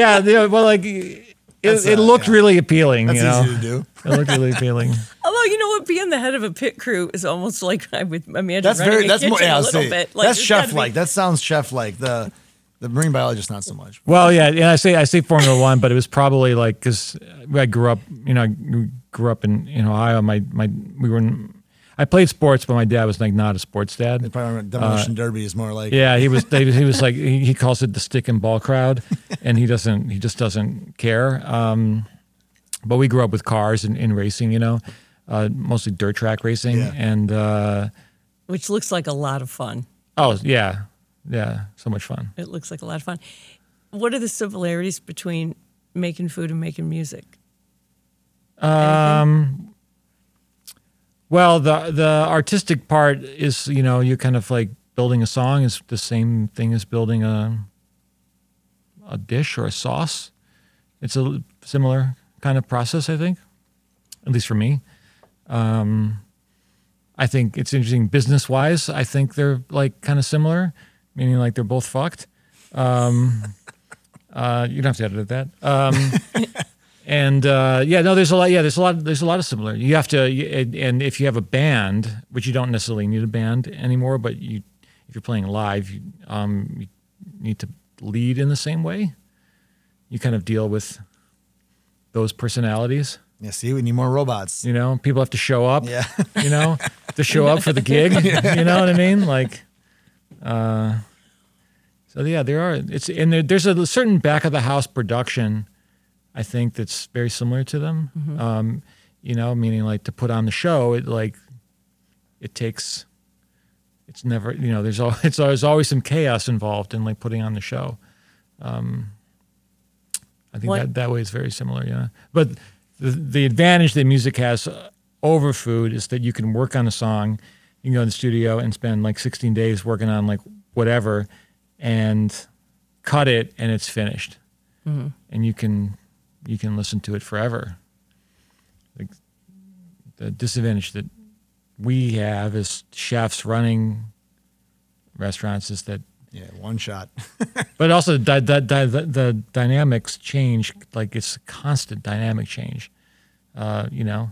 it looked really appealing. That's easy to do. It looked really appealing. Although being the head of a pit crew is almost like I would imagine that's running a kitchen a little see, bit. Like, that's chef-like. That sounds chef-like. The marine biologist, not so much. Well, yeah, and I say Formula One, but it was probably like because I grew up, in Ohio. I played sports, but my dad was like not a sports dad. Probably Demolition Derby is more like. Yeah, he was like he calls it the stick and ball crowd, and he just doesn't care. But we grew up with cars and racing, mostly dirt track racing, and which looks like a lot of fun. Oh yeah. Yeah, so much fun. It looks like a lot of fun. What are the similarities between making food and making music? Well, the artistic part is, you're kind of like building a song is the same thing as building a dish or a sauce. It's a similar kind of process, I think, at least for me. I think it's interesting business-wise. I think they're like kind of similar. Meaning like they're both fucked. You don't have to edit that. There's a lot of similar. You have to, and if you have a band, which you don't necessarily need a band anymore, but if you're playing live, you need to lead in the same way. You kind of deal with those personalities. Yeah, see, we need more robots. People have to show up. Yeah. To show up for the gig. You know what I mean? Like. So yeah, there's a certain back of the house production, I think, that's very similar to them. Mm-hmm. Meaning like to put on the show, there's always some chaos involved in like putting on the show. I think that way is very similar. Yeah, but the advantage that music has over food is that you can work on a song. You can go in the studio and spend like 16 days working on like whatever and cut it and it's finished. Mm-hmm. And you can listen to it forever. Like the disadvantage that we have as chefs running restaurants is that one shot. But also the dynamics change, like it's a constant dynamic change. The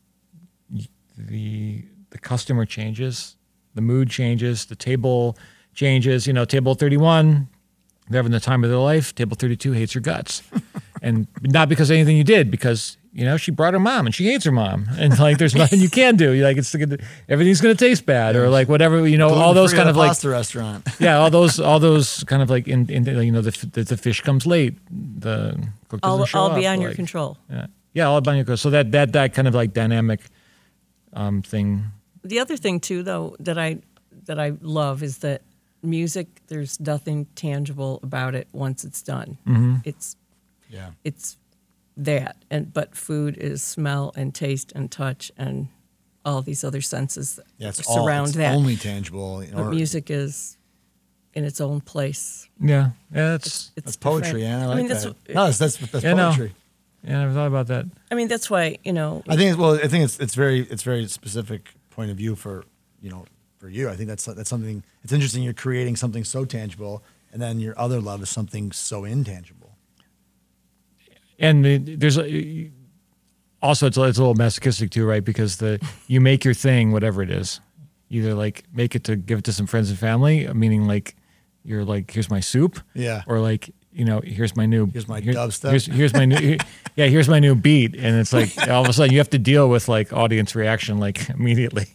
customer changes, the mood changes, the table changes. Table 31, they're having the time of their life. Table 32 hates her guts. And not because of anything you did, because, she brought her mom and she hates her mom. And like, there's nothing you can do. Like, everything's going to taste bad or like whatever, all those kind of like. Pasta restaurant. Yeah, all those kind of like, the fish comes late. The cook doesn't show up. All beyond your control. Yeah, all beyond your control. So that kind of like dynamic thing. The other thing too, though, that I love is that music, there's nothing tangible about it once it's done. Mm-hmm. It's that, but food is smell and taste and touch and all these other senses that surround that. Only tangible. But music is in its own place. Yeah, it's that's poetry, and I like that. That's poetry. No. Yeah, I never thought about that. I mean, that's why I think it's very specific point of view for for you. I think that's something. It's interesting. You're creating something so tangible, and then your other love is something so intangible. And there's also it's a little masochistic too, right? Because you make your thing, whatever it is, either like make it to give it to some friends and family, meaning like you're like, here's my soup, yeah, or like here's my new dubstep. Here's my new beat, and it's like all of a sudden you have to deal with like audience reaction like immediately,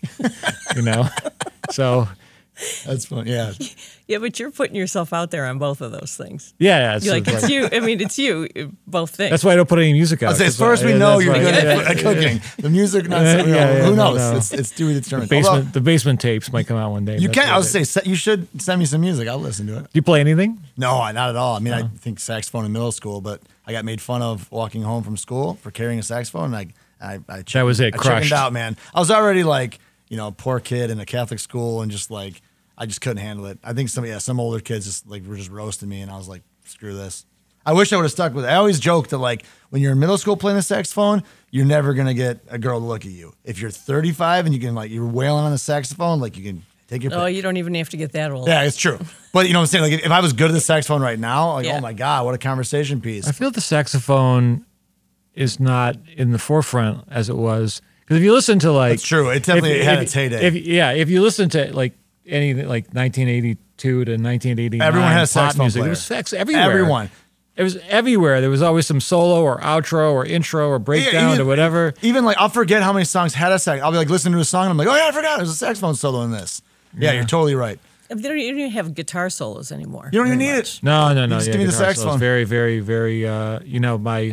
So that's fun. Yeah. Yeah, but you're putting yourself out there on both of those things. Yeah, it's you. I mean, it's you. Both things. That's why I don't put any music out. As far as we know, you're good at cooking. The music, who knows? No. It's to be determined. The basement tapes might come out one day. You can. I was say you should send me some music. I'll listen to it. Do you play anything? No, not at all. I mean, I think saxophone in middle school, but I got made fun of walking home from school for carrying a saxophone. And I that was it. Crushed. Chickened out, man. I was already like, poor kid in a Catholic school, and just like. I just couldn't handle it. I think some older kids just like were just roasting me, and I was like, screw this. I wish I would have stuck with it. I always joke that like when you're in middle school playing the saxophone, you're never gonna get a girl to look at you. If you're 35 and you're wailing on the saxophone, like you can take your pick. Oh, you don't even have to get that old. Yeah, it's true. But you know what I'm saying? Like if I was good at the saxophone right now, like oh my God, what a conversation piece. I feel the saxophone is not in the forefront as it was. Because if you listen to like that's true. It definitely had its heyday. If you listen to like anything like 1982 to 1989, everyone had a saxophone music. player. It was sax everywhere. Everyone. It was everywhere. There was always some solo or outro or intro or breakdown or whatever. Even like I'll forget how many songs had a sax. I'll be like listening to a song and I'm like, oh yeah, I forgot there's a saxophone solo in this. Yeah, you're totally right. They don't even have guitar solos anymore. You don't even need it. No. Just give me the saxophone. Very, very, very. We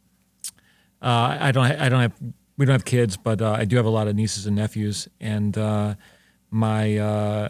don't have kids, but I do have a lot of nieces and nephews, and my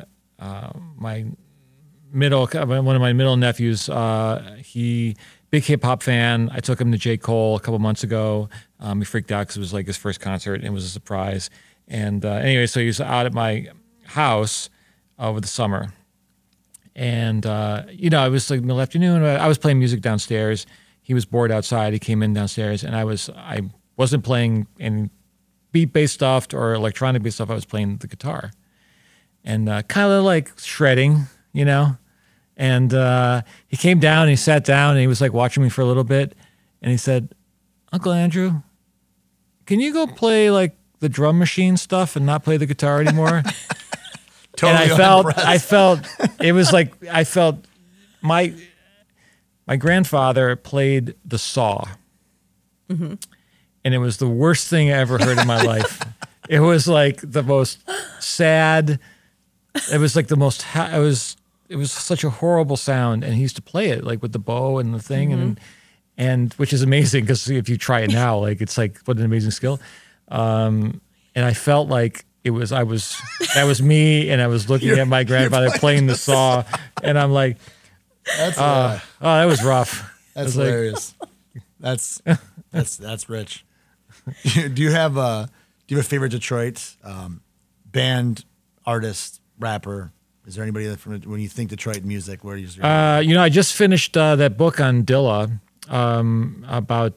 one of my middle nephews, he big hip hop fan. I took him to J. Cole a couple months ago. He freaked out because it was like his first concert and it was a surprise. And anyway, so he was out at my house over the summer, and it was like middle afternoon. I was playing music downstairs. He was bored outside. He came in downstairs, and I wasn't playing any beat-based stuff or electronic-based stuff. I was playing the guitar. And kind of like shredding, And he came down and he sat down and he was like watching me for a little bit. And he said, Uncle Andrew, can you go play like the drum machine stuff and not play the guitar anymore? Totally. And I felt it was like, my grandfather played the saw. Mm-hmm. And it was the worst thing I ever heard in my life. It was like the most sad. It was like the most. It was such a horrible sound, and he used to play it like with the bow and the thing, mm-hmm. and which is amazing because if you try it now, like it's like what an amazing skill. And I felt like that was me, and I was looking at my grandfather playing the saw, and I'm like, that was rough. That's hilarious. Like, that's rich. Do you have a favorite Detroit band, artist, rapper? Is there anybody that when you think Detroit music, where do you? I just finished that book on Dilla about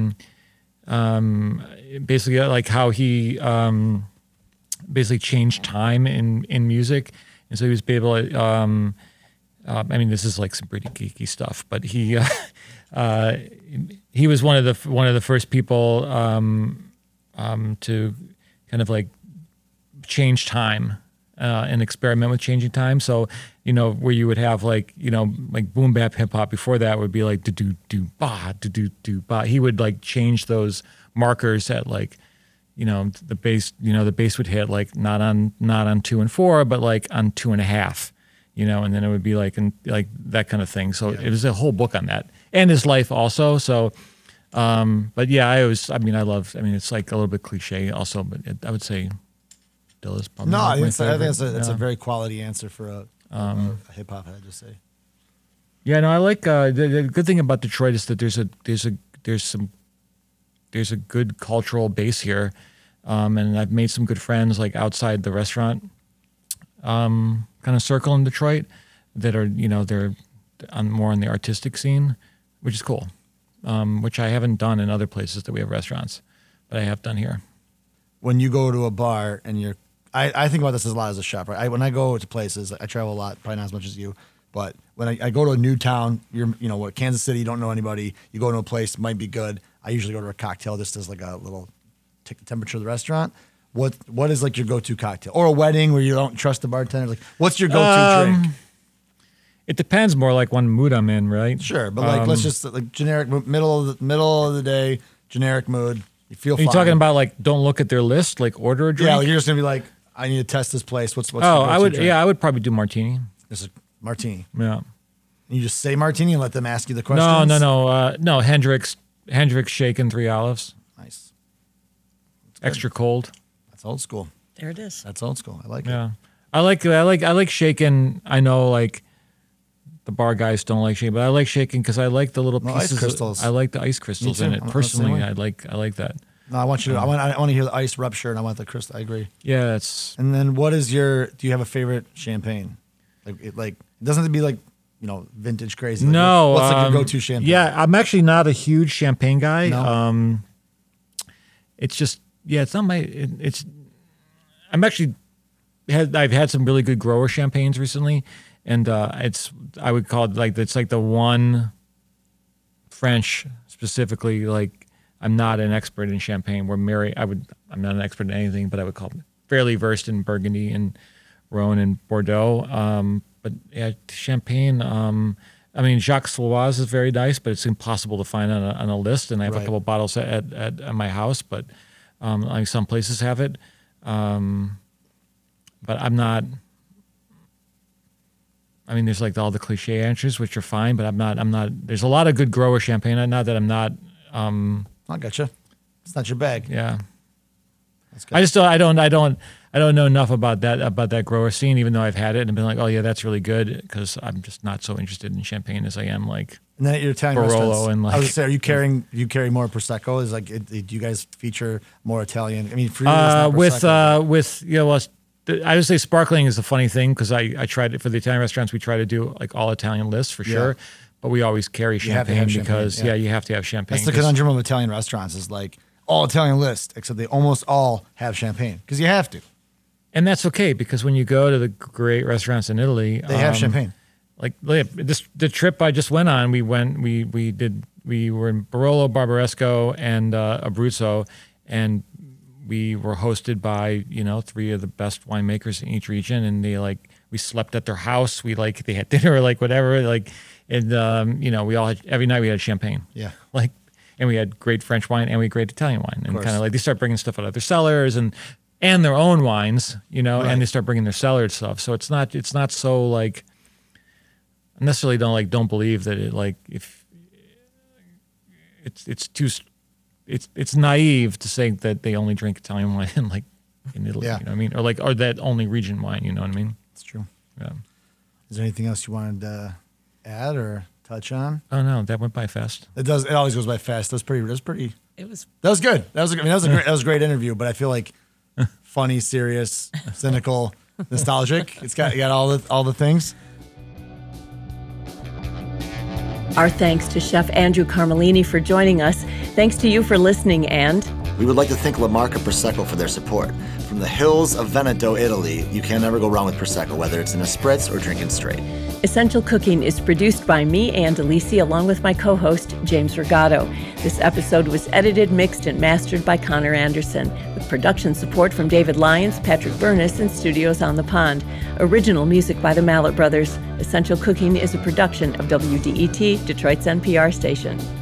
basically like how he basically changed time in music, and so he was able to. This is like some pretty geeky stuff, but he was one of the first people to kind of like change time and experiment with changing time. So, where you would have like boom bap hip hop before that would be like do do ba do do do ba. He would like change those markers at like the bass the bass would hit like not on 2 and 4 but like on 2 and a half. And then it would be like that kind of thing. So It was a whole book on that and his life also. So, but yeah, I it's like a little bit cliche also, but I would say Dilla's probably I think favorite. that's a very quality answer for a hip hop head to say. Yeah, no, I like the good thing about Detroit is that there's a good cultural base here, and I've made some good friends like outside the restaurant. Kind of circle in Detroit that are, they're more on the artistic scene, which is cool, which I haven't done in other places that we have restaurants, but I have done here. When you go to a bar and I think about this a lot as a chef, right? When I go to places, I travel a lot, probably not as much as you, but when I go to a new town, Kansas City, you don't know anybody, you go to a place, might be good. I usually go to a cocktail just as like a little take the temperature of the restaurant. What is like your go-to cocktail or a wedding where you don't trust the bartender? Like, what's your go-to drink? It depends more like what mood I'm in, right? Sure, but like let's just like generic middle of the day, generic mood. You feel fine. Are you talking about like don't look at their list, like order a drink? Yeah, like you're just gonna be like, I need to test this place. What's I would probably do martini. This is martini. Yeah. You just say martini and let them ask you the questions? No. Hendrick's shaken 3 olives. Nice. Extra cold. That's old school. There it is. That's old school. I like it. Yeah. I like shaken. I know like the bar guys don't like shaken, but I like shaken because I like the little pieces. Ice crystals. I like the ice crystals in it. Personally, I like that. No, I want you to. I want to hear the ice rupture, and I want the crystal. I agree. Yeah, it's. And then, what is your? Do you have a favorite champagne? It doesn't have to be like vintage crazy. Like, no. What's like your go-to champagne? Yeah, I'm actually not a huge champagne guy. No. It's just it's not my. It's. I'm actually. I've had some really good grower champagnes recently, and I would call it it's like the one French specifically like. I'm not an expert in champagne. I'm not an expert in anything, but I would call it fairly versed in Burgundy and Rhone and Bordeaux. But yeah, champagne. Jacques Sloise is very nice, but it's impossible to find on a list. And I have a couple bottles at my house, but some places have it. But I'm not. There's like all the cliche answers, which are fine, but I'm not. There's a lot of good grower champagne. Not that I'm not. I gotcha. It's not your bag. Yeah. That's good. I don't know enough about that grower scene, even though I've had it and been like, oh yeah, that's really good, because I'm just not so interested in champagne as I am like. And then at your Italian Barolo restaurants, and like. I was gonna say, you carry more prosecco? Is do you guys feature more Italian? For you, it's not prosecco. I would say sparkling is a funny thing because I tried it for the Italian restaurants. We try to do like all Italian lists for sure. But we always carry champagne because you have to have champagne. That's the conundrum of Italian restaurants is like all Italian list, except they almost all have champagne because you have to. And that's okay because when you go to the great restaurants in Italy, they have champagne. Like the trip I just went on, we were in Barolo, Barbaresco, and Abruzzo, and we were hosted by 3 of the best winemakers in each region, and we slept at their house. They had dinner or whatever and we all had, every night we had champagne. Yeah. And we had great French wine and we had great Italian wine, and kind of they start bringing stuff out of their cellars and their own wines, and they start bringing their cellar stuff. So it's not so I necessarily don't believe that if it's naive to say that they only drink Italian wine in Italy, you know what I mean? Or that only region wine, you know what I mean? It's true. Yeah. Is there anything else you wanted to add or touch on? Oh no, that went by fast. It does. It always goes by fast. That was pretty. It was. That was good. That was a great interview. But I feel like funny, serious, cynical, nostalgic. You got all the things. Our thanks to Chef Andrew Carmellini for joining us. Thanks to you for listening, and we would like to thank La Marca Prosecco for their support. From the hills of Veneto, Italy, you can never go wrong with Prosecco, whether it's in a spritz or drinking straight. Essential Cooking is produced by me, Ann DeLisi, along with my co-host, James Regato. This episode was edited, mixed, and mastered by Connor Anderson, with production support from David Lyons, Patrick Burness, and Studios on the Pond. Original music by the Mallet Brothers. Essential Cooking is a production of WDET, Detroit's NPR station.